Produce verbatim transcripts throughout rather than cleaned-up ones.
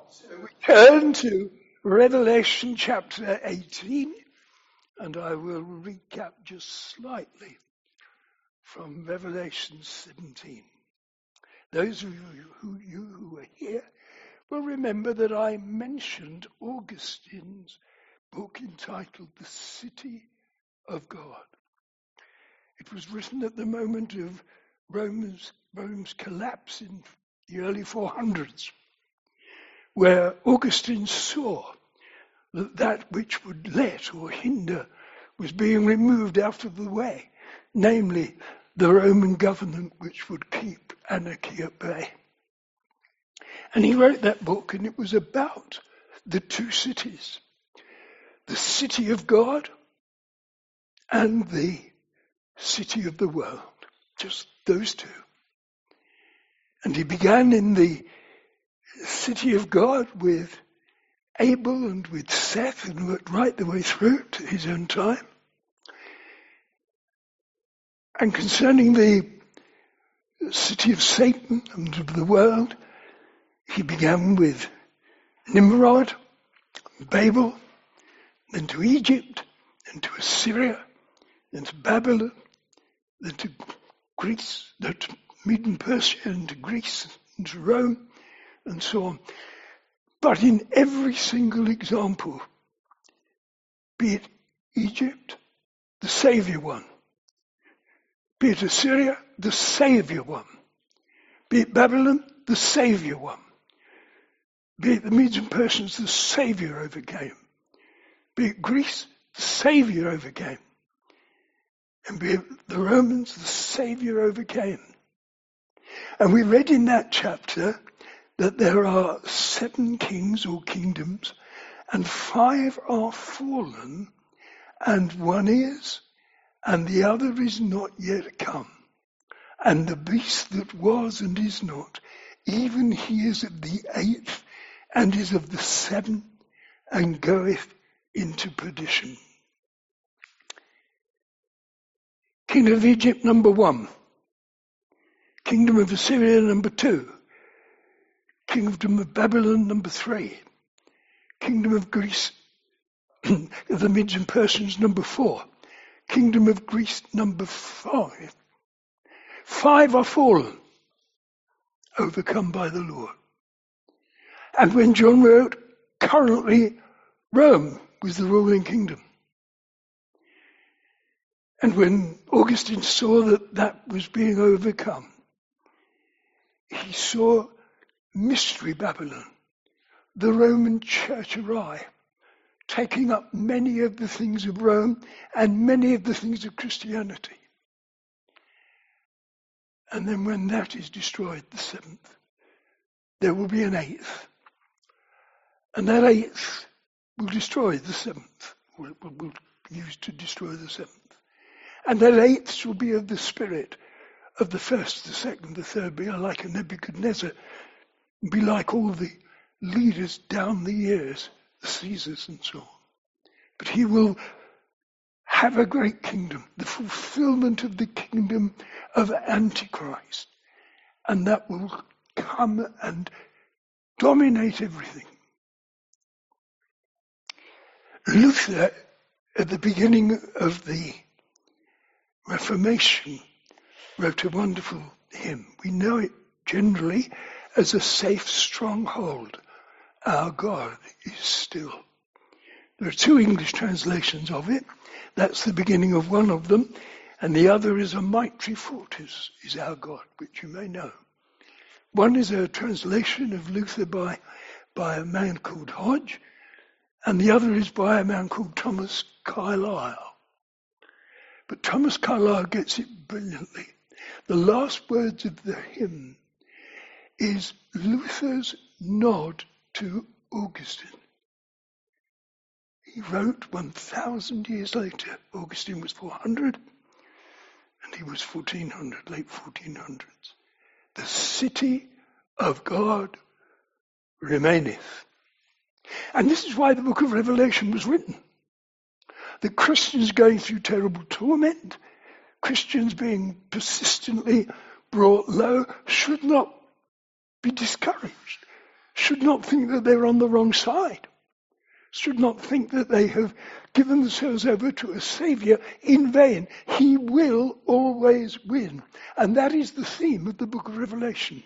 So we turn to Revelation chapter eighteen, and I will recap just slightly from Revelation seventeen. Those of you who, you who are here will remember that I mentioned Augustine's book entitled The City of God. It was written at the moment of Rome's, Rome's collapse in the early four hundreds, where Augustine saw that that which would let or hinder was being removed out of the way, namely the Roman government which would keep anarchy at bay. And he wrote that book, and it was about the two cities, the city of God and the city of the world, just those two. And he began in the city of God with Abel and with Seth, and worked right the way through to his own time. And concerning the city of Satan and of the world, he began with Nimrod, Babel, then to Egypt, then to Assyria, then to Babylon, then to Greece, then to Medo Persia, and to Greece, and to Rome, and so on. But in every single example, be it Egypt, the Saviour one, be it Assyria, the Saviour one, be it Babylon, the Saviour one, be it the Medes and Persians, the Saviour overcame, be it Greece, the Saviour overcame, and be it the Romans, the Saviour overcame. And we read in that chapter that there are seven kings or kingdoms, and five are fallen, and one is, and the other is not yet come. And the beast that was and is not, even he is of the eighth, and is of the seven, and goeth into perdition. King of Egypt, number one. Kingdom of Assyria, number two. Kingdom of Babylon, number three. Kingdom of Greece, the Medes and Persians, number four. Kingdom of Greece, number five. Five are fallen, overcome by the Lord. And when John wrote, currently Rome was the ruling kingdom. And when Augustine saw that that was being overcome, he saw Mystery Babylon, the Roman Church awry, taking up many of the things of Rome and many of the things of Christianity. And then when that is destroyed, the seventh, there will be an eighth. And that eighth will destroy the seventh, will, will, will be used to destroy the seventh. And that eighth will be of the spirit of the first, the second, the third, be like a Nebuchadnezzar, be like all the leaders down the years, the Caesars and so on. But he will have a great kingdom, the fulfillment of the kingdom of Antichrist. And that will come and dominate everything. Luther, at the beginning of the Reformation, wrote a wonderful hymn. We know it generally as a safe stronghold. Our God is still. There are two English translations of it. That's the beginning of one of them. And the other is a mighty fortress is our God, which you may know. One is a translation of Luther by, by a man called Hodge, and the other is by a man called Thomas Carlyle. But Thomas Carlyle gets it brilliantly. The last words of the hymn is Luther's nod to Augustine. He wrote one thousand years later. Augustine was four hundred, and he was fourteen hundred, late fourteen hundreds. The city of God remaineth. And this is why the book of Revelation was written. The Christians going through terrible torment, Christians being persistently brought low, should not be discouraged, should not think that they're on the wrong side, should not think that they have given themselves over to a Saviour in vain. He will always win. And that is the theme of the book of Revelation.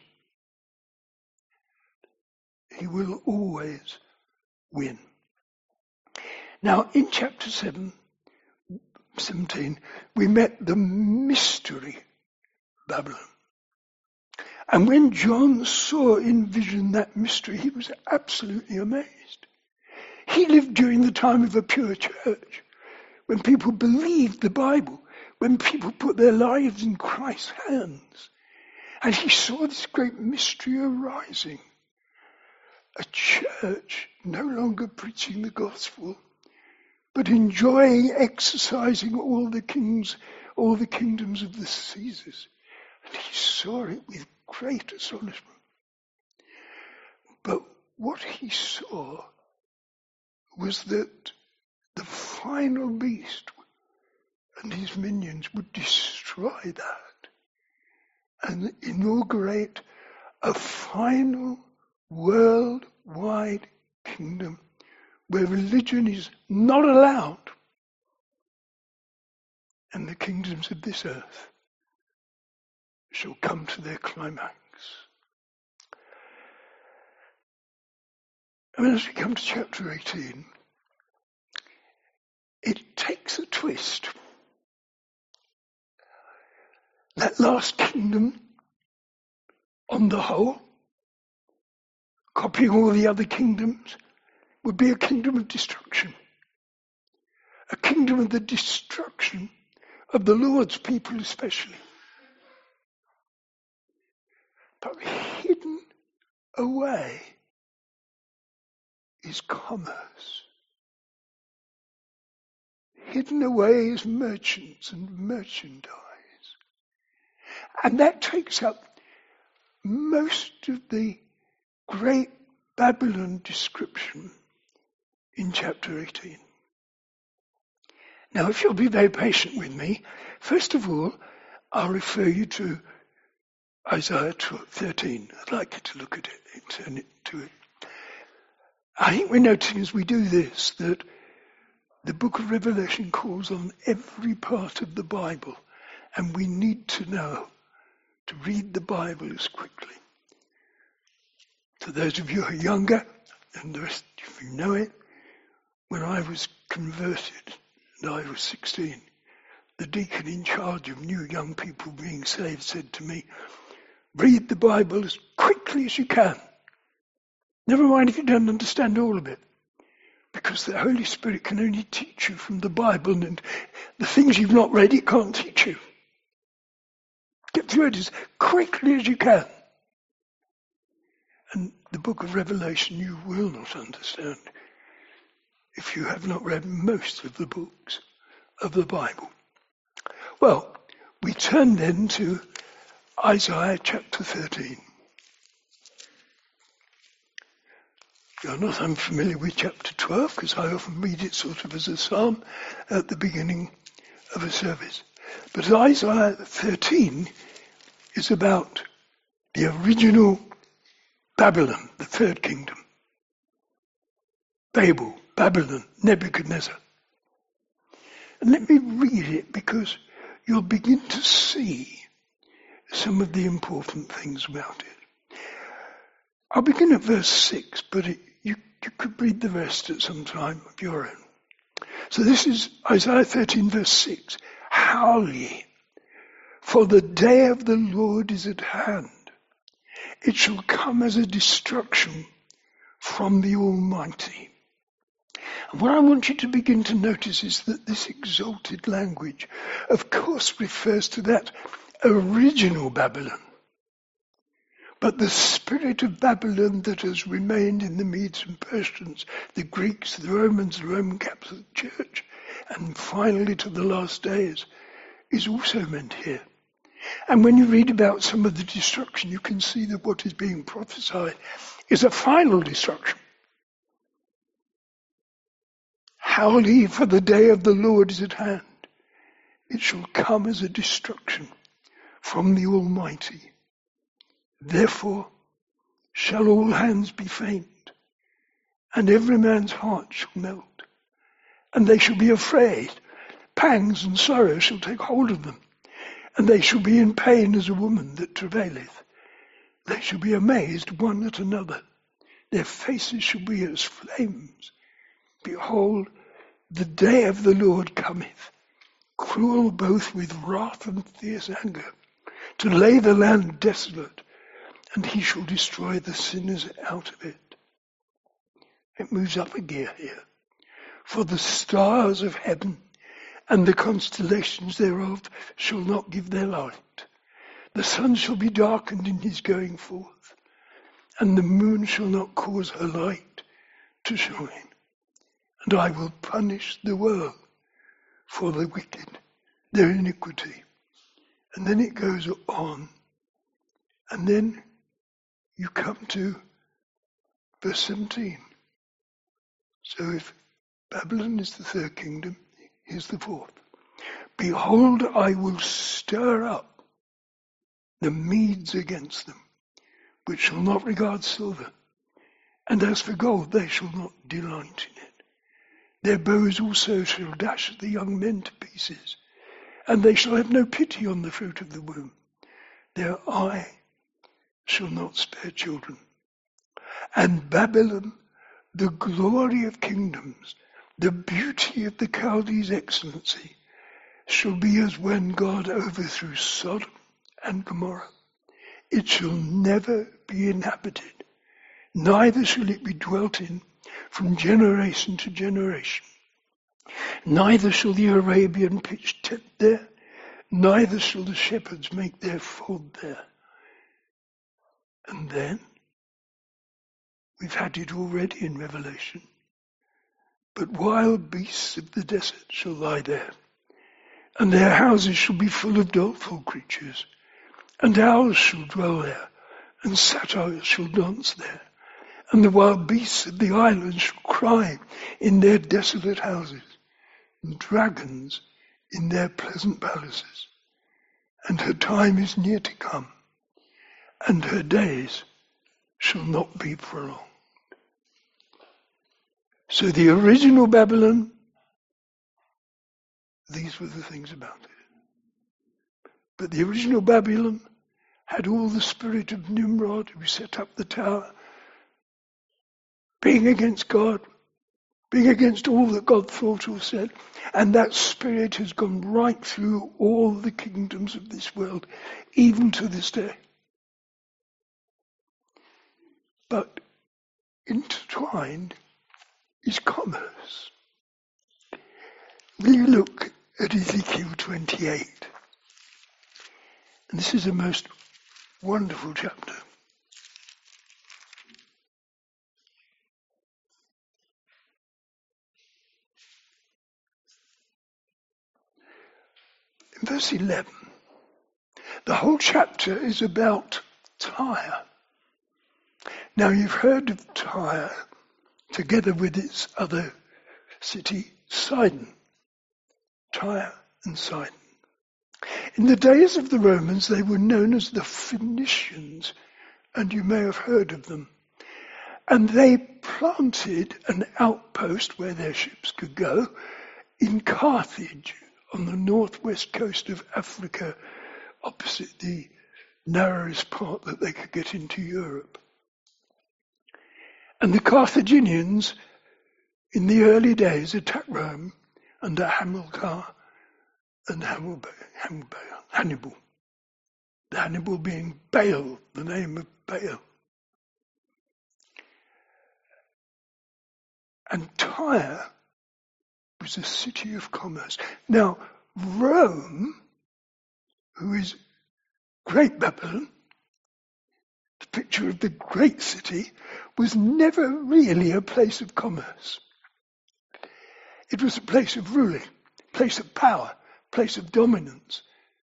He will always win. Now, in chapter seven, seventeen, we met the mystery Babylon. And when John saw in vision that mystery, he was absolutely amazed. He lived during the time of a pure church, when people believed the Bible, when people put their lives in Christ's hands. And he saw this great mystery arising. A church no longer preaching the gospel, but enjoying, exercising all the kings, all the kingdoms of the Caesars. And he saw it with great astonishment. But what he saw was that the final beast and his minions would destroy that and inaugurate a final worldwide kingdom where religion is not allowed, and the kingdoms of this earth shall come to their climax. And as we come to chapter eighteen, it takes a twist. That last kingdom, on the whole, copying all the other kingdoms, would be a kingdom of destruction. A kingdom of the destruction of the Lord's people especially. But hidden away is commerce. Hidden away is merchants and merchandise. And that takes up most of the great Babylon description in chapter eighteen. Now, if you'll be very patient with me, first of all, I'll refer you to Isaiah thirteen. I'd like you to look at it and turn it to it. I think we're noticing as we do this that the book of Revelation calls on every part of the Bible, and we need to know to read the Bible as quickly. To those of you who are younger, and the rest of you know it, when I was converted, and I was sixteen, the deacon in charge of new young people being saved said to me, read the Bible as quickly as you can. Never mind if you don't understand all of it. Because the Holy Spirit can only teach you from the Bible, and the things you've not read, it can't teach you. Get through it as quickly as you can. And the book of Revelation you will not understand if you have not read most of the books of the Bible. Well, we turn then to Isaiah chapter thirteen. You're not unfamiliar with chapter twelve, because I often read it sort of as a psalm at the beginning of a service. But Isaiah thirteen is about the original Babylon, the third kingdom. Babel, Babylon, Nebuchadnezzar. And let me read it because you'll begin to see some of the important things about it. I'll begin at verse six, but it, you, you could read the rest at some time of your own. So this is Isaiah thirteen, verse six. Howl ye, for the day of the Lord is at hand. It shall come as a destruction from the Almighty. And what I want you to begin to notice is that this exalted language, of course, refers to that original Babylon. But the spirit of Babylon that has remained in the Medes and Persians, the Greeks, the Romans, the Roman Catholic Church, and finally to the last days, is also meant here. And when you read about some of the destruction, you can see that what is being prophesied is a final destruction. Howl ye, for the day of the Lord is at hand. It shall come as a destruction from the Almighty. Therefore, shall all hands be faint, and every man's heart shall melt, and they shall be afraid. Pangs and sorrow shall take hold of them, and they shall be in pain as a woman that travaileth. They shall be amazed one at another. Their faces shall be as flames. Behold, the day of the Lord cometh, cruel both with wrath and fierce anger, to lay the land desolate, and he shall destroy the sinners out of it. It moves up a gear here. For the stars of heaven and the constellations thereof shall not give their light. The sun shall be darkened in his going forth, and the moon shall not cause her light to shine. And I will punish the world for the wicked, their iniquity. And then it goes on. And then you come to verse seventeen. So if Babylon is the third kingdom, here's the fourth. Behold, I will stir up the Medes against them, which shall not regard silver. And as for gold, they shall not delight in it. Their bows also shall dash the young men to pieces, and they shall have no pity on the fruit of the womb. Their eye shall not spare children. And Babylon, the glory of kingdoms, the beauty of the Chaldees' excellency, shall be as when God overthrew Sodom and Gomorrah. It shall never be inhabited, neither shall it be dwelt in from generation to generation. Neither shall the Arabian pitch tent there, neither shall the shepherds make their fold there. And then, we've had it already in Revelation, but wild beasts of the desert shall lie there, and their houses shall be full of doleful creatures, and owls shall dwell there, and satyrs shall dance there, and the wild beasts of the islands shall cry in their desolate houses, and dragons in their pleasant palaces. And her time is near to come, and her days shall not be prolonged. So the original Babylon, these were the things about it. But the original Babylon had all the spirit of Nimrod, who set up the tower, being against God, being against all that God thought or said. And that spirit has gone right through all the kingdoms of this world, even to this day. But intertwined is commerce. Will you look at Ezekiel twenty-eight? And this is a most wonderful chapter. In verse eleven, the whole chapter is about Tyre. Now you've heard of Tyre together with its other city, Sidon. Tyre and Sidon. In the days of the Romans, they were known as the Phoenicians, and you may have heard of them. And they planted an outpost where their ships could go in Carthage on the northwest coast of Africa, opposite the narrowest part that they could get into Europe. And the Carthaginians, in the early days, attacked Rome under Hamilcar and Hannibal. The Hannibal being Baal, the name of Baal. And Tyre was a city of commerce. Now, Rome, who is Great Babylon, the picture of the great city, was never really a place of commerce. It was a place of ruling, place of power, place of dominance.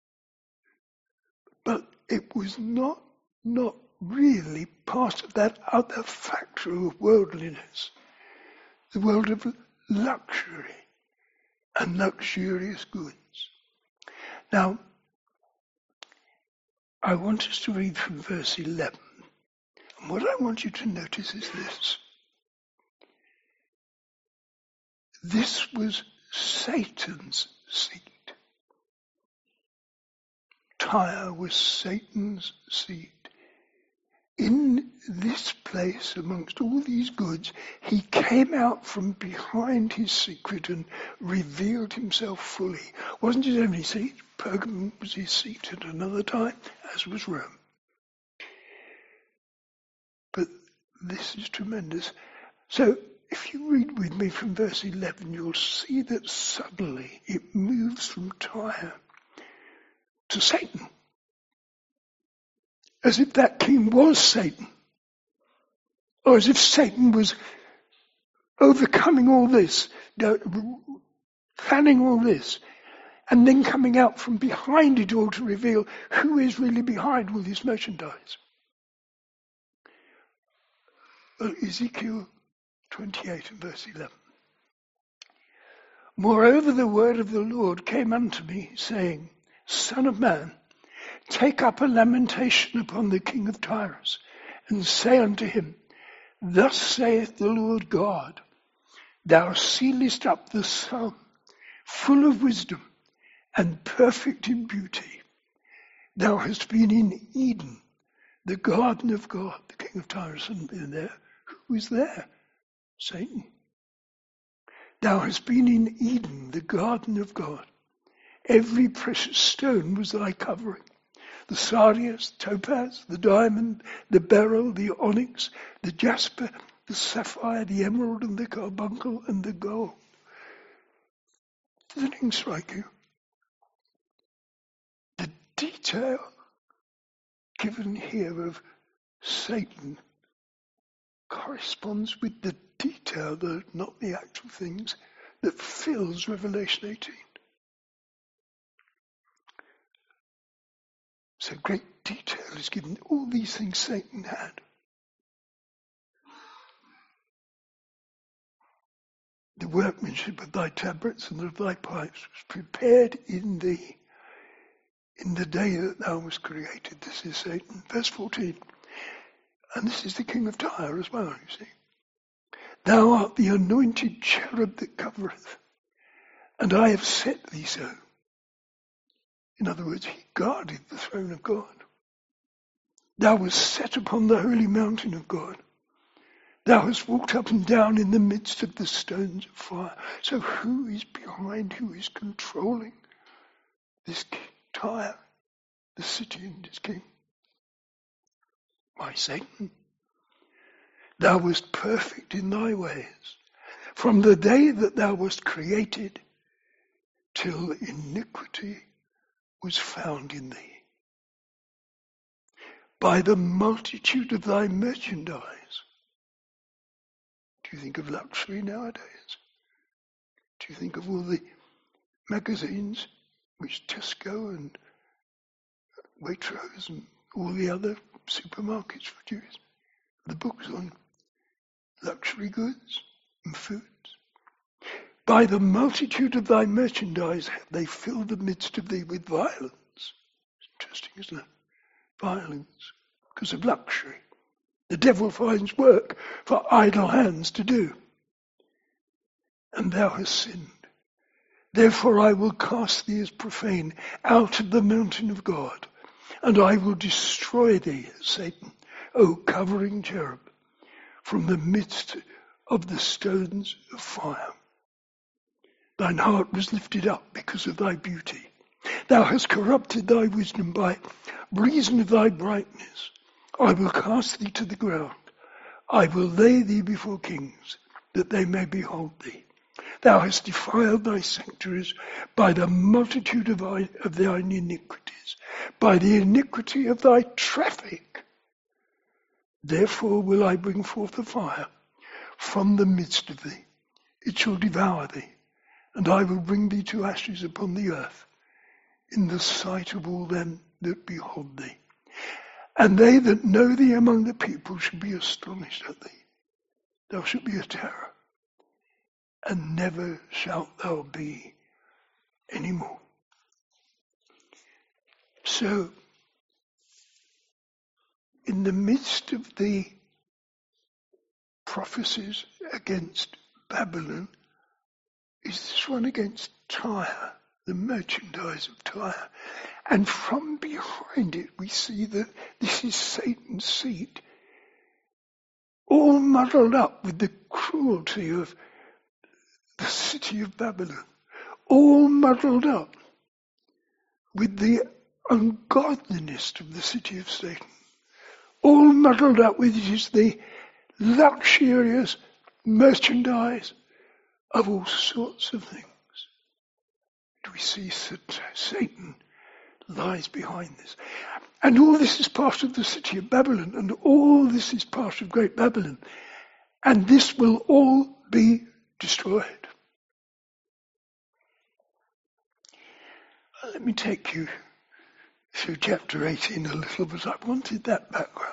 But it was not, not really part of that other factor of worldliness, the world of luxury and luxurious goods. Now, I want us to read from verse eleven And what I want you to notice is this. This was Satan's seed. Tyre was Satan's seed. In this place, amongst all these goods, he came out from behind his secret and revealed himself fully. Wasn't his only seat. Pergamum was his seat at another time, as was Rome. But this is tremendous. So, if you read with me from verse eleven, you'll see that suddenly it moves from Tyre to Satan. As if that king was Satan. Or as if Satan was overcoming all this, planning all this, and then coming out from behind it all to reveal who is really behind all this merchandise. Well, Ezekiel twenty-eight and verse eleven. Moreover, the word of the Lord came unto me, saying, Son of man, take up a lamentation upon the king of Tyrus, and say unto him, Thus saith the Lord God, Thou sealest up the sum, full of wisdom, and perfect in beauty. Thou hast been in Eden, the garden of God. The king of Tyrus hadn't been there. Who was there? Satan. Thou hast been in Eden, the garden of God. Every precious stone was thy covering. The sardius, topaz, the diamond, the beryl, the onyx, the jasper, the sapphire, the emerald, and the carbuncle, and the gold. Does anything strike you? The detail given here of Satan corresponds with the detail, though not the actual things, that fills Revelation eighteen. So great detail is given. All these things Satan had. The workmanship of thy tabrets and of thy pipes was prepared in thee in the day that thou wast created. This is Satan. Verse fourteen. And this is the king of Tyre as well, you see. Thou art the anointed cherub that covereth, and I have set thee so. In other words, he guarded the throne of God. Thou wast set upon the holy mountain of God. Thou hast walked up and down in the midst of the stones of fire. So who is behind, who is controlling this Tyre, the city and its king? Why, Satan. Thou wast perfect in thy ways, from the day that thou wast created, till iniquity was found in thee. By the multitude of thy merchandise. Do you think of luxury nowadays? Do you think of all the magazines which Tesco and Waitrose and all the other supermarkets produce? The books on luxury goods and foods. By the multitude of thy merchandise have they filled the midst of thee with violence. It's interesting, isn't it? Violence, because of luxury. The devil finds work for idle hands to do. And thou hast sinned. Therefore I will cast thee as profane out of the mountain of God, and I will destroy thee, Satan, O covering cherub, from the midst of the stones of fire. Thine heart was lifted up because of thy beauty. Thou hast corrupted thy wisdom by reason of thy brightness. I will cast thee to the ground. I will lay thee before kings, that they may behold thee. Thou hast defiled thy sanctuaries by the multitude of, thy, of thine iniquities, by the iniquity of thy traffic. Therefore will I bring forth a fire from the midst of thee. It shall devour thee, and I will bring thee to ashes upon the earth, in the sight of all them that behold thee. And they that know thee among the people shall be astonished at thee. Thou shalt be a terror, and never shalt thou be any more. So, in the midst of the prophecies against Babylon is this one against Tyre, the merchandise of Tyre. And from behind it we see that this is Satan's seat, all muddled up with the cruelty of the city of Babylon, all muddled up with the ungodliness of the city of Satan, all muddled up with it is the luxurious merchandise of all sorts of things. And we see that Satan lies behind this. And all this is part of the city of Babylon, and all this is part of Great Babylon. And this will all be destroyed. Let me take you through chapter eighteen a little, but I wanted that background.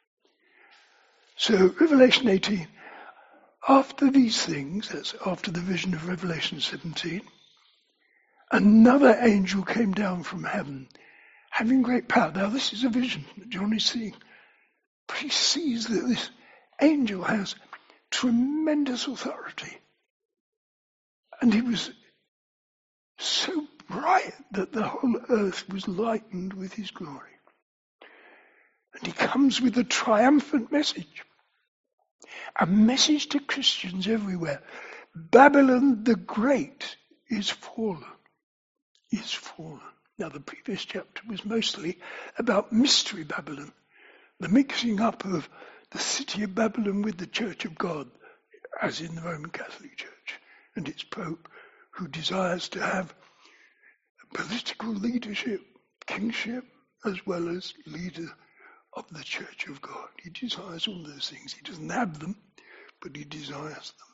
So, Revelation eighteen, after these things, that's after the vision of Revelation seventeen, another angel came down from heaven, having great power. Now, this is a vision that John is seeing, but he sees that this angel has tremendous authority. And he was so bright that the whole earth was lightened with his glory. And he comes with a triumphant message. A message to Christians everywhere. Babylon the Great is fallen. Is fallen. Now the previous chapter was mostly about Mystery Babylon. The mixing up of the city of Babylon with the Church of God, as in the Roman Catholic Church, and its Pope, who desires to have political leadership, kingship, as well as leader of the Church of God. He desires all those things. He doesn't have them, but he desires them.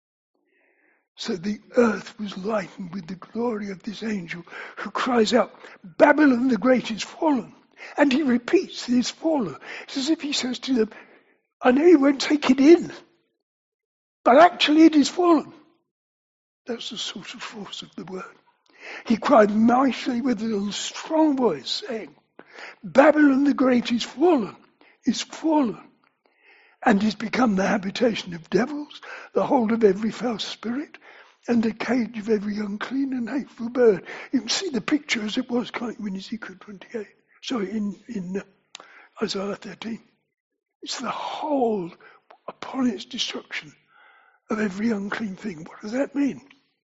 So the earth was lightened with the glory of this angel who cries out, Babylon the Great is fallen. And he repeats, it is fallen. It's as if he says to them, I know you won't take it in, but actually it is fallen. That's the sort of force of the word. He cried mightily with a strong voice, saying, Babylon the Great is fallen, is fallen, and is become the habitation of devils, the hold of every foul spirit, and the cage of every unclean and hateful bird. You can see the picture as it was kind of in Ezekiel twenty-eight. Sorry, in, in uh, Isaiah thirteen. It's the hold upon its destruction of every unclean thing. What does that mean?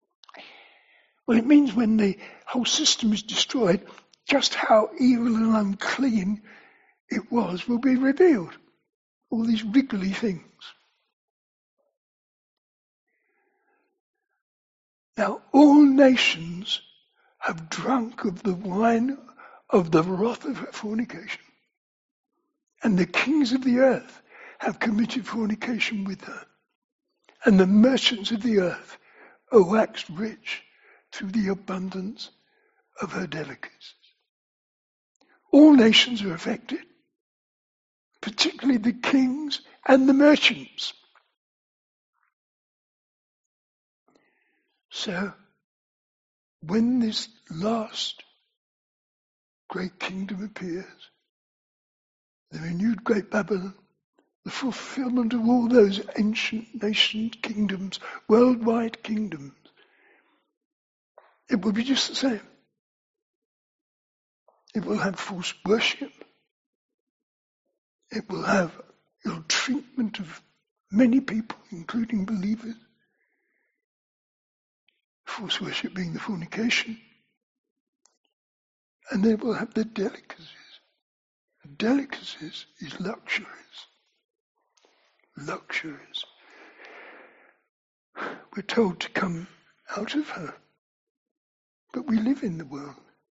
Well, it means when the whole system is destroyed, just how evil and unclean it was will be revealed. All these wriggly things. Now, all nations have drunk of the wine of the wrath of her fornication. And the kings of the earth have committed fornication with her. And the merchants of the earth are waxed rich through the abundance of her delicacies. All nations are affected, particularly the kings and the merchants. So, when this last great kingdom appears, the renewed Great Babylon, the fulfillment of all those ancient nation kingdoms, worldwide kingdoms, it will be just the same. It will have false worship. It will have ill treatment of many people, including believers. False worship being the fornication. And they will have the delicacies. Delicacies is luxuries. Luxuries. We're told to come out of her. But we live in the world.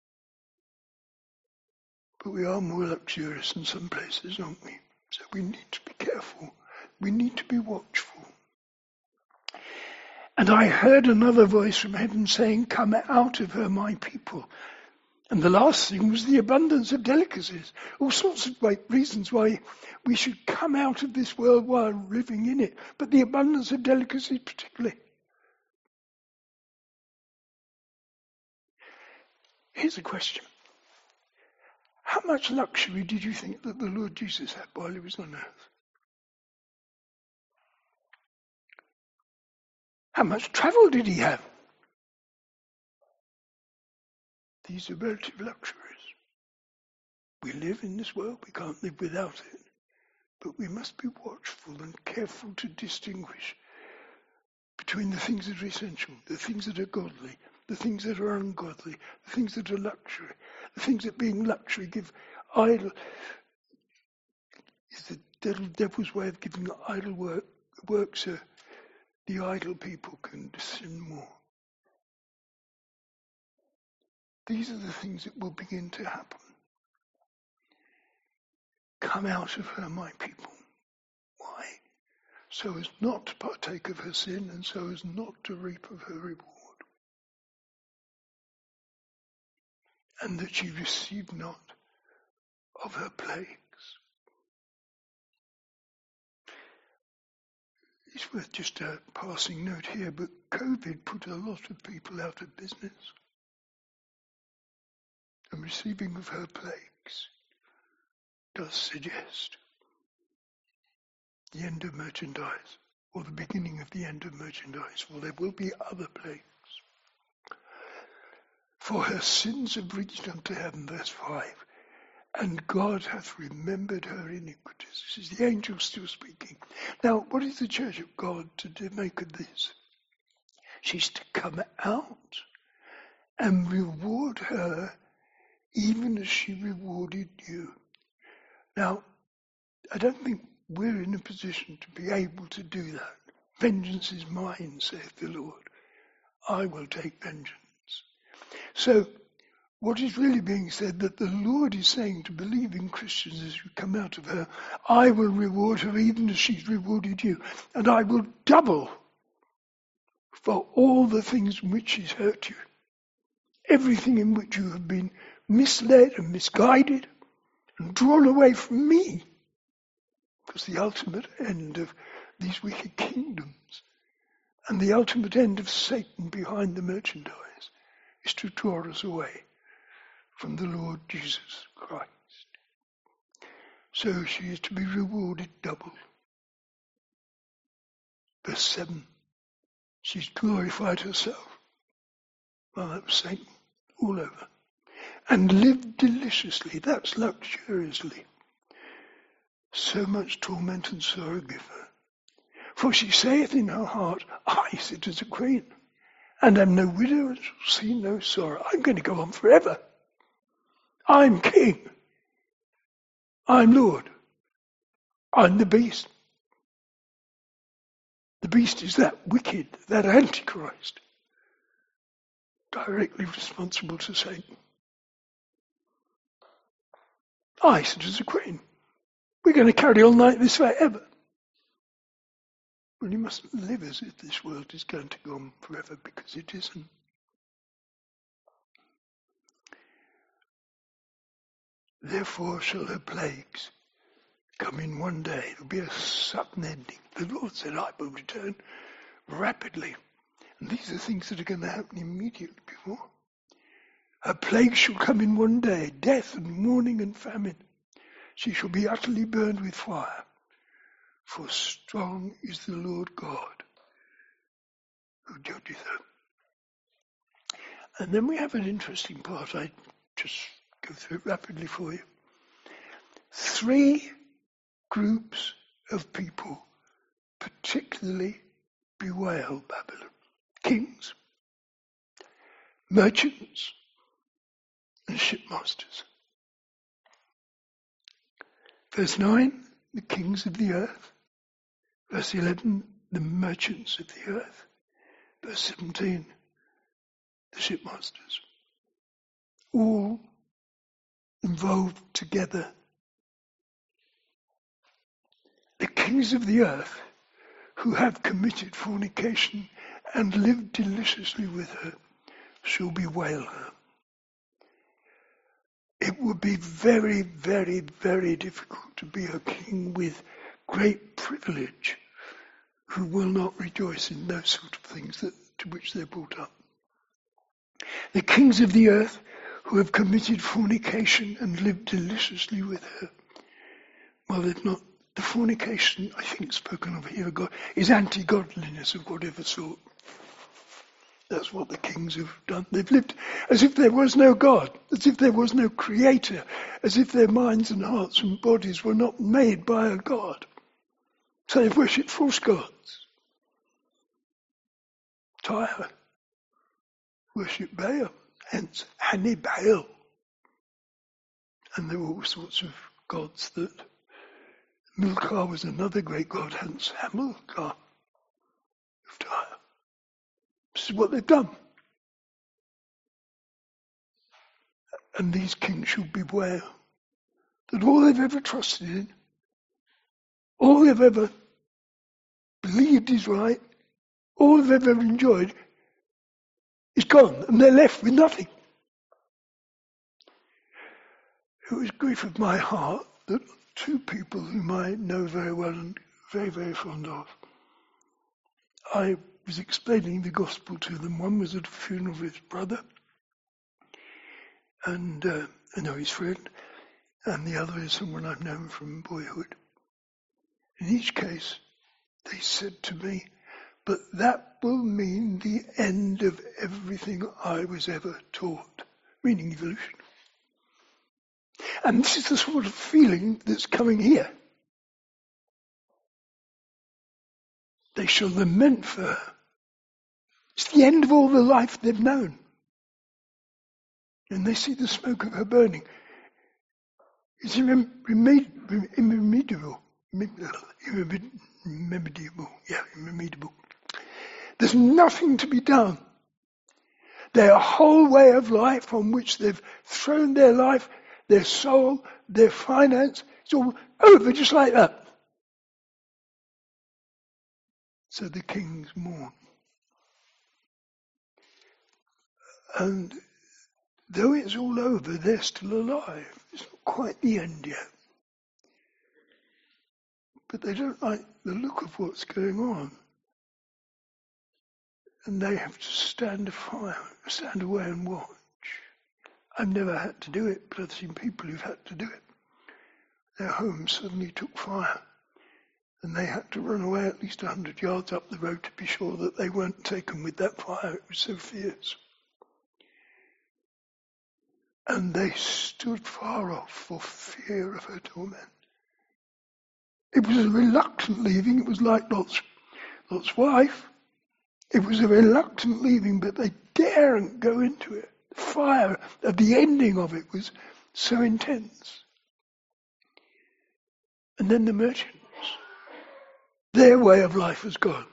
But we are more luxurious in some places, aren't we? So we need to be careful. We need to be watchful. And I heard another voice from heaven saying, come out of her, my people. And the last thing was the abundance of delicacies. All sorts of reasons why we should come out of this world while living in it. But the abundance of delicacies particularly. Here's a question. How much luxury did you think that the Lord Jesus had while he was on earth? How much travel did he have? These are relative luxuries. We live in this world, we can't live without it. But we must be watchful and careful to distinguish between the things that are essential, the things that are godly, the things that are ungodly, the things that are luxury, the things that being luxury give idle, is the devil, devil's way of giving idle work, work so the idle people can sin more. These are the things that will begin to happen. Come out of her, my people. Why? So as not to partake of her sin, and so as not to reap of her reward. And that she receive not of her plagues. It's worth just a passing note here, but COVID put a lot of people out of business. And receiving of her plagues does suggest the end of merchandise, or the beginning of the end of merchandise. Well, there will be other plagues. For her sins have reached unto heaven, verse five, and God hath remembered her iniquities. This is the angel still speaking. Now, what is the church of God to do, make of this? She's to come out and reward her even as she rewarded you. Now, I don't think we're in a position to be able to do that. Vengeance is mine, saith the Lord. I will take vengeance. So, what is really being said, that the Lord is saying to believing Christians as you come out of her, I will reward her even as she's rewarded you. And I will double for all the things in which she's hurt you. Everything in which you have been misled and misguided and drawn away from me. Because the ultimate end of these wicked kingdoms and the ultimate end of Satan behind the merchandise is to draw us away from the Lord Jesus Christ. So she is to be rewarded double. Verse seven, she's glorified herself. Well, that was Satan all over. And lived deliciously, that's luxuriously. So much torment and sorrow give her. For she saith in her heart, I sit as a queen, and am no widow, and shall see no sorrow. I'm going to go on forever. I'm king. I'm Lord. I'm the beast. The beast is that wicked, that Antichrist, directly responsible to Satan. I sit as a queen. We're going to carry on like this forever. Well, you mustn't live as if this world is going to go on forever, because it isn't. Therefore shall her plagues come in one day. There'll be a sudden ending. The Lord said, I will return rapidly. And these are things that are going to happen immediately before. Her plagues shall come in one day, death and mourning and famine. She shall be utterly burned with fire. For strong is the Lord God who judgeth her. And then we have an interesting part. I just go through it rapidly for you. Three groups of people particularly bewail Babylon. Kings, merchants, and shipmasters. Verse nine, the kings of the earth. Verse eleven, the merchants of the earth. Verse seventeen, the shipmasters. All involved together. The kings of the earth who have committed fornication and lived deliciously with her shall bewail her. It would be very, very, very difficult to be a king with great privilege who will not rejoice in those sort of things that, to which they're brought up. The kings of the earth who have committed fornication and lived deliciously with her. Well, they've not. The fornication, I think, spoken of here, God, is anti-godliness of whatever sort. That's what the kings have done. They've lived as if there was no God, as if there was no creator, as if their minds and hearts and bodies were not made by a God. So they've worshipped false gods. Tyre worshipped Baal, hence Hannibal. And there were all sorts of gods that Milcah was another great god, hence Hamilcar of Tyre. This is what they've done. And these kings should beware that all they've ever trusted in, all they've ever believed is right, all they've ever enjoyed is gone, and they're left with nothing. It was grief of my heart that two people whom I know very well and very, very fond of, I was explaining the gospel to them. One was at a funeral of his brother, and uh, I know his friend, and the other is someone I've known from boyhood. In each case, they said to me, but that will mean the end of everything I was ever taught, meaning evolution. And this is the sort of feeling that's coming here. They shall lament for her. It's the end of all the life they've known. And they see the smoke of her burning. It's irremediable. Irremediable. Irremediable. Yeah, irremediable. There's nothing to be done. Their whole way of life on which they've thrown their life, their soul, their finance, it's all over just like that. So the kings mourn. And though it's all over, they're still alive. It's not quite the end yet. But they don't like the look of what's going on. And they have to stand a fire, stand away and watch. I've never had to do it, but I've seen people who've had to do it. Their home suddenly took fire, and they had to run away at least a hundred yards up the road to be sure that they weren't taken with that fire. It was so fierce. And they stood far off for fear of her torment. It was a reluctant leaving. It was like Lot's, Lot's wife. It was a reluctant leaving, but they daren't go into it. The fire of the ending of it was so intense. And then the merchants. Their way of life was gone.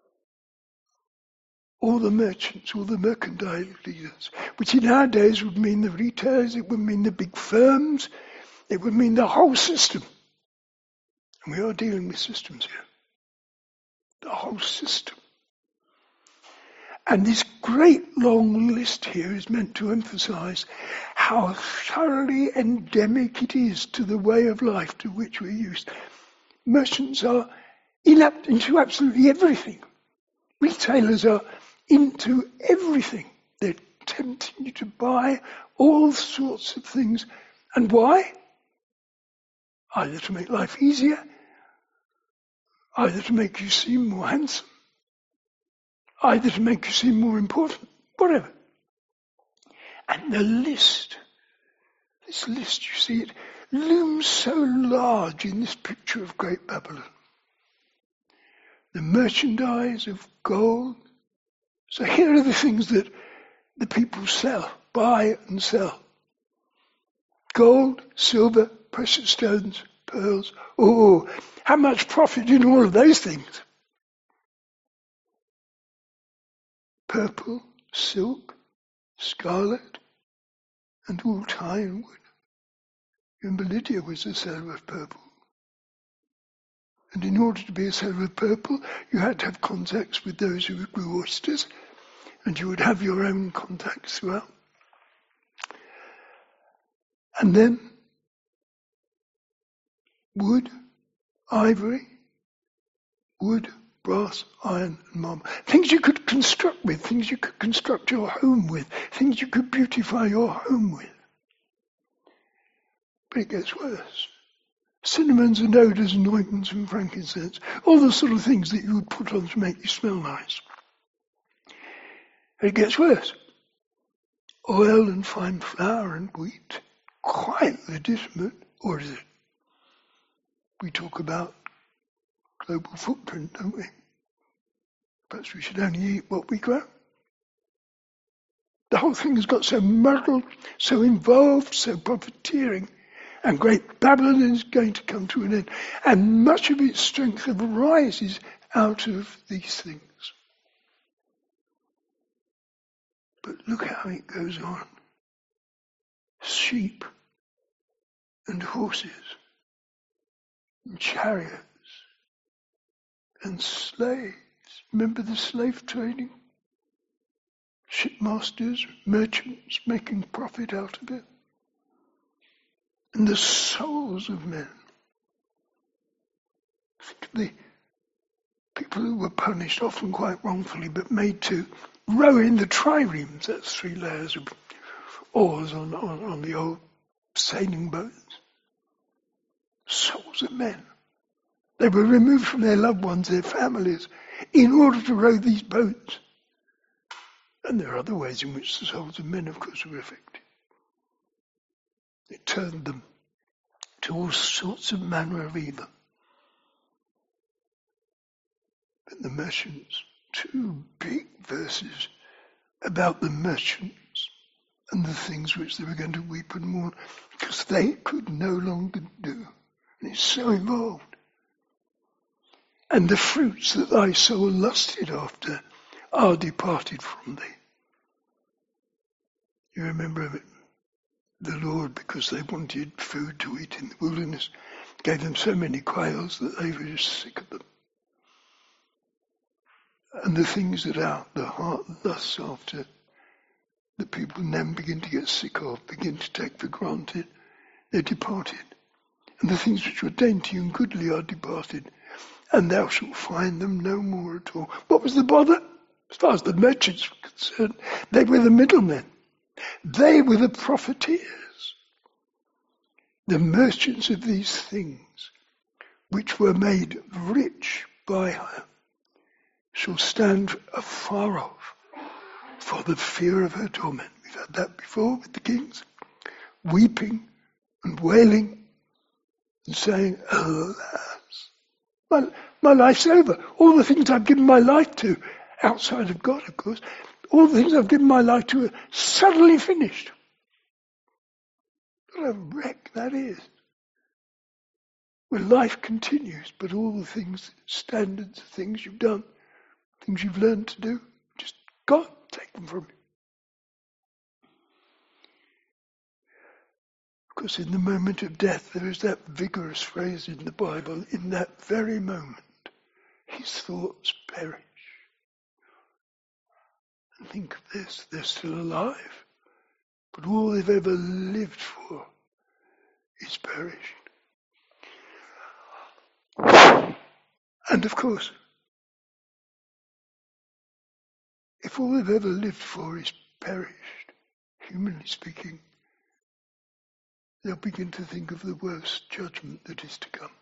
All the merchants, all the mercantile leaders, which in our days would mean the retailers, it would mean the big firms, it would mean the whole system. And we are dealing with systems here. The whole system. And this great long list here is meant to emphasize how thoroughly endemic it is to the way of life to which we're used. Merchants are inapt into absolutely everything. Retailers are into everything. They're tempting you to buy all sorts of things. And why? Either to make life easier, either to make you seem more handsome, either to make you seem more important, whatever. And the list, this list, you see, it looms so large in this picture of Great Babylon. The merchandise of gold. So here are the things that the people sell, buy and sell. Gold, silver, precious stones, pearls. Oh, how much profit in all of those things? Purple, silk, scarlet, and all tie and wood. Remember, Lydia was a seller of purple. And in order to be a seller of purple, you had to have contacts with those who grew oysters, and you would have your own contacts throughout. And then wood, ivory, wood, brass, iron and marble. Things you could construct with, things you could construct your home with, things you could beautify your home with. But it gets worse. Cinnamons and odours and ointments and frankincense, all the sort of things that you would put on to make you smell nice. It gets worse. Oil and fine flour and wheat, quite legitimate, or is it? We talk about global footprint, don't we? Perhaps we should only eat what we grow. The whole thing has got so muddled, so involved, so profiteering, and great Babylon is going to come to an end. And much of its strength arises out of these things. But look how it goes on. Sheep and horses and chariots and slaves. Remember the slave trading? Shipmasters, merchants making profit out of it. And the souls of men. Think of the people who were punished, often quite wrongfully, but made to row in the triremes. That's three layers of oars on, on, on the old sailing boats. Souls of men. They were removed from their loved ones, their families, in order to row these boats. And there are other ways in which the souls of men, of course, were affected. It turned them to all sorts of manner of evil. But the merchants, two big verses about the merchants and the things which they were going to weep and mourn, because they could no longer do. And it's so involved. And the fruits that thy soul lusted after are departed from thee. You remember the Lord, because they wanted food to eat in the wilderness, gave them so many quails that they were just sick of them. And the things that our the heart lusts after, the people then begin to get sick of, begin to take for granted, they're departed. And the things which were dainty and goodly are departed, and thou shalt find them no more at all. What was the bother? As far as the merchants were concerned, they were the middlemen. They were the profiteers. The merchants of these things, which were made rich by her, shall stand afar off for the fear of her torment. We've had that before with the kings, weeping and wailing and saying, alas, my, my life's over. All the things I've given my life to, outside of God, of course, all the things I've given my life to are suddenly finished. What a wreck that is. When life continues, but all the things, standards, things you've done, things you've learned to do, just God, take them from you. Of course, in the moment of death, there is that vigorous phrase in the Bible, in that very moment, his thoughts perish. And think of this, they're still alive, but all they've ever lived for is perished. And of course, if all they've ever lived for is perished, humanly speaking, they'll begin to think of the worst judgment that is to come.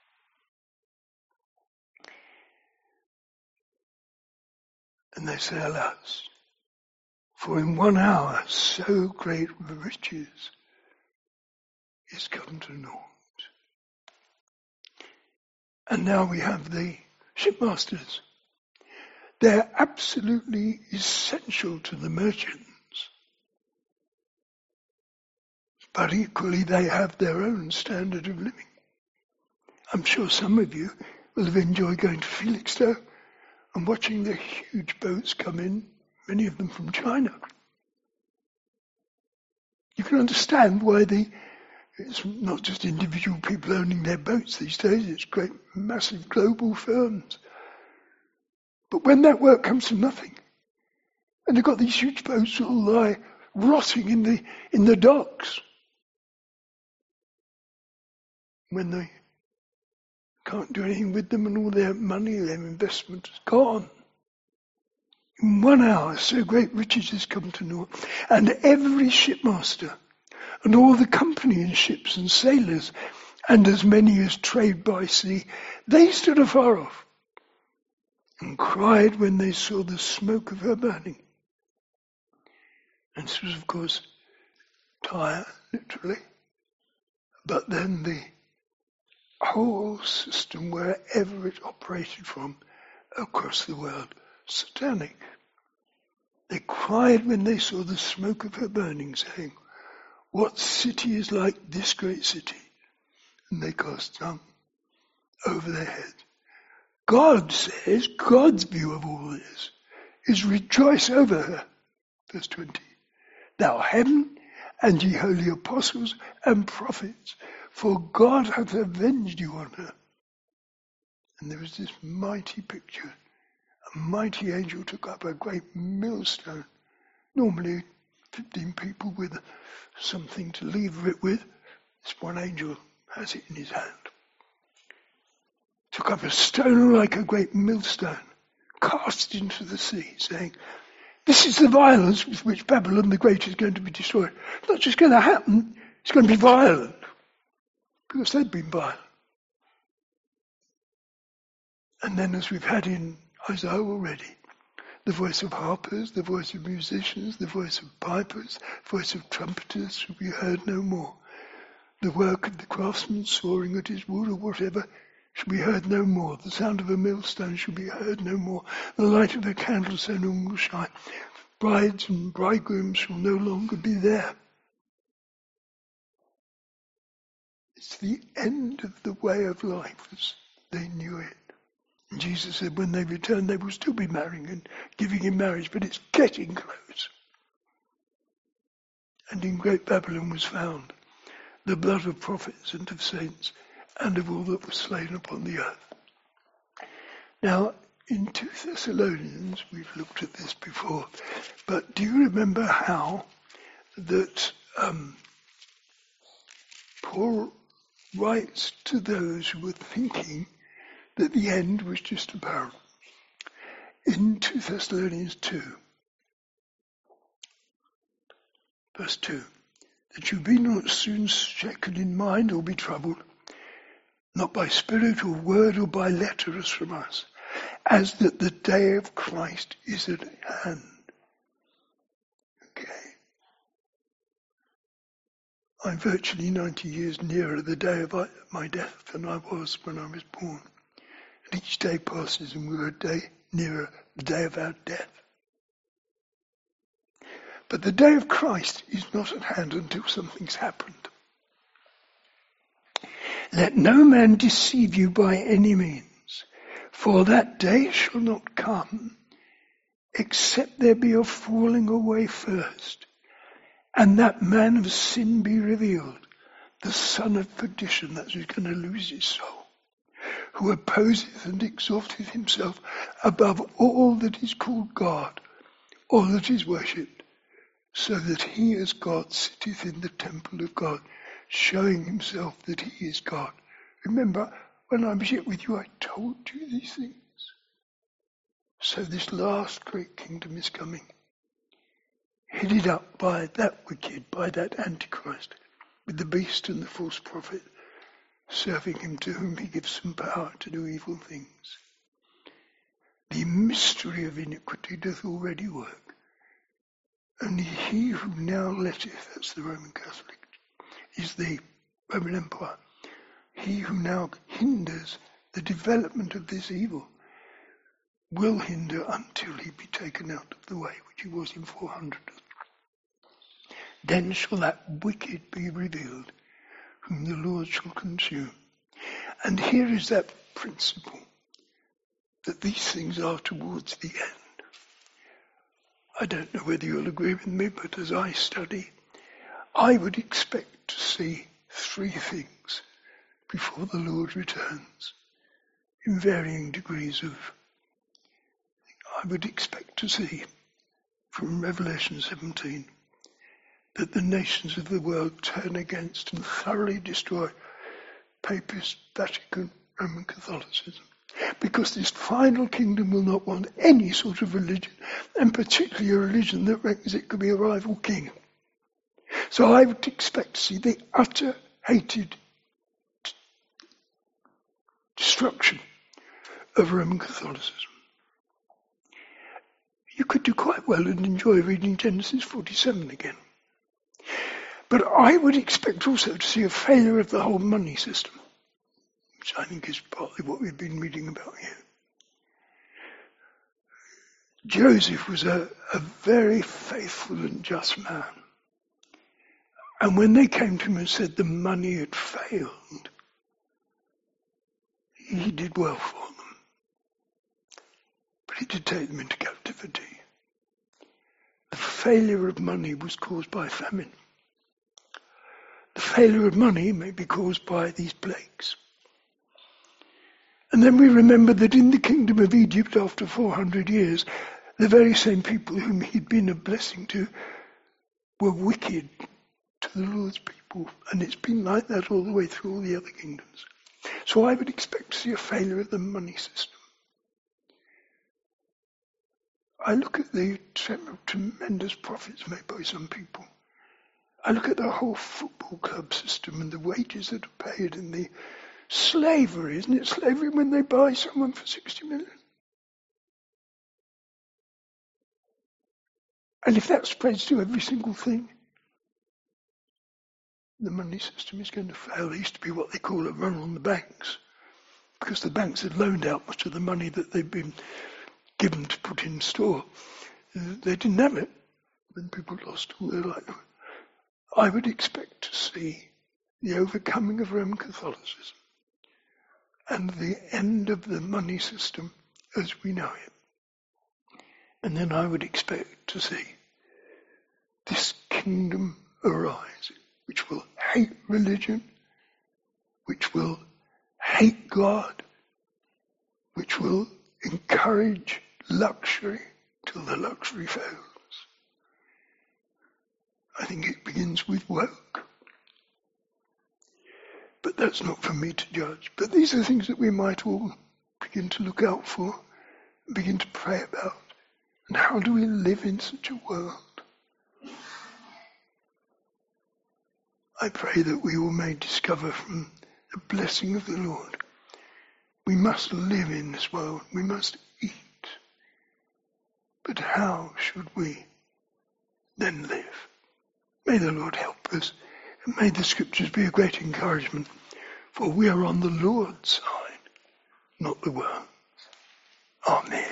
And they say, alas, for in one hour so great riches is come to naught. And now we have the shipmasters. They're absolutely essential to the merchants. But equally they have their own standard of living. I'm sure some of you will have enjoyed going to Felixstowe and watching the huge boats come in, many of them from China. You can understand why the, it's not just individual people owning their boats these days, it's great, massive global firms. But when that work comes to nothing, and they've got these huge boats that will lie rotting in the in the docks, when they can't do anything with them, and all their money, their investment is gone. In one hour, so great riches has come to naught. And every shipmaster, and all the company in ships and sailors, and as many as trade by sea, they stood afar off, and cried when they saw the smoke of her burning. And this was, of course, Tyre, literally. But then the whole system, wherever it operated from, across the world, satanic. They cried when they saw the smoke of her burning, saying, what city is like this great city? And they cast dung over their heads. God says, God's view of all this is rejoice over her. Verse twenty. Thou heaven, and ye holy apostles and prophets, for God hath avenged you on her. And there was this mighty picture. A mighty angel took up a great millstone, normally fifteen people with something to lever it with. This one angel has it in his hand. Took up a stone like a great millstone, cast into the sea, saying, this is the violence with which Babylon the Great is going to be destroyed. It's not just going to happen, it's going to be violent. Because they've been violent. And then, as we've had in Isaiah already, the voice of harpers, the voice of musicians, the voice of pipers, the voice of trumpeters shall be heard no more. The work of the craftsman sawing at his wood or whatever shall be heard no more. The sound of a millstone shall be heard no more. The light of a candle so no more will shine. Brides and bridegrooms shall no longer be there. It's the end of the way of life as they knew it. And Jesus said when they return they will still be marrying and giving in marriage, but it's getting close. And in Great Babylon was found the blood of prophets and of saints and of all that were slain upon the earth. Now, in two Thessalonians, we've looked at this before, but do you remember how that um, Paul writes to those who were thinking that the end was just apparent? In two Thessalonians two, verse two, that you be not soon shaken in mind or be troubled, not by spirit or word or by letter as from us, as that the day of Christ is at hand. Okay. I'm virtually ninety years nearer the day of my death than I was when I was born. And each day passes and we're a day nearer the day of our death. But the day of Christ is not at hand until something's happened. Let no man deceive you by any means, for that day shall not come, except there be a falling away first, and that man of sin be revealed, the son of perdition, that's who's going to lose his soul, who opposeth and exalteth himself above all that is called God, all that is worshipped, so that he as God sitteth in the temple of God, showing himself that he is God. Remember, when I was yet with you, I told you these things. So this last great kingdom is coming, headed up by that wicked, by that Antichrist, with the beast and the false prophet, serving him, to whom he gives some power to do evil things. The mystery of iniquity doth already work. Only he who now letteth, that's the Roman Catholic, is the Roman Empire. He who now hinders the development of this evil will hinder until he be taken out of the way, which he was in four hundred. Then shall that wicked be revealed, whom the Lord shall consume. And here is that principle, that these things are towards the end. I don't know whether you'll agree with me, but as I study, I would expect to see three things before the Lord returns, in varying degrees of, I would expect to see from Revelation seventeen, that the nations of the world turn against and thoroughly destroy Papist, Vatican, Roman Catholicism. Because this final kingdom will not want any sort of religion, and particularly a religion that reckons it could be a rival king. So I would expect to see the utter hated destruction of Roman Catholicism. You could do quite well and enjoy reading Genesis forty-seven again. But I would expect also to see a failure of the whole money system, which I think is partly what we've been reading about here. Joseph was a, a very faithful and just man. And when they came to him and said the money had failed, he did well for them. But he did take them into captivity. The failure of money was caused by famine. The failure of money may be caused by these plagues. And then we remember that in the kingdom of Egypt after four hundred years, the very same people whom he'd been a blessing to were wicked to the Lord's people. And it's been like that all the way through all the other kingdoms. So I would expect to see a failure of the money system. I look at the tremendous profits made by some people. I look at the whole football club system and the wages that are paid and the slavery. Isn't it slavery when they buy someone for sixty million? And if that spreads to every single thing, the money system is going to fail. It used to be what they call a run on the banks, because the banks had loaned out much of the money that they'd been given to put in store. They didn't have it when people lost all their life. I would expect to see the overcoming of Roman Catholicism and the end of the money system as we know it. And then I would expect to see this kingdom arise, which will hate religion, which will hate God, which will encourage luxury till the luxury fails. I think it begins with work. But that's not for me to judge. But these are things that we might all begin to look out for, begin to pray about. And how do we live in such a world? I pray that we all may discover from the blessing of the Lord. We must live in this world. We must eat. But how should we then live? May the Lord help us, and may the Scriptures be a great encouragement, for we are on the Lord's side, not the world. Amen.